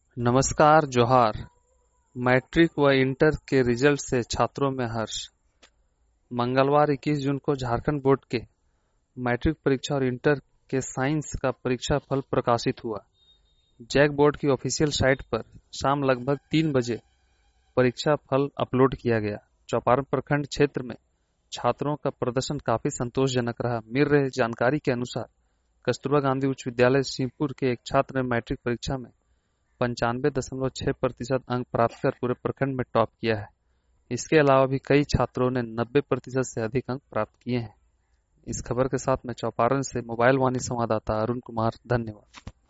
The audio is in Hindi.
नमस्कार जोहार। मैट्रिक व इंटर के रिजल्ट से छात्रों में हर्ष। मंगलवार 21 जून को झारखंड बोर्ड के मैट्रिक परीक्षा और इंटर के साइंस का परीक्षा फल प्रकाशित हुआ। जैक बोर्ड की ऑफिशियल साइट पर शाम लगभग 3 बजे परीक्षा फल अपलोड किया गया। चौपारण प्रखंड क्षेत्र में छात्रों का प्रदर्शन काफी संतोषजनक रहा। मिल रही जानकारी के अनुसार कस्तूरबा गांधी उच्च विद्यालय सिंहपुर के एक छात्र ने मैट्रिक परीक्षा में 95.6% अंक प्राप्त कर पूरे प्रखंड में टॉप किया है। इसके अलावा भी कई छात्रों ने 90% से अधिक अंक प्राप्त किए हैं। इस खबर के साथ मैं चौपारण से मोबाइल वाणी संवाददाता अरुण कुमार, धन्यवाद।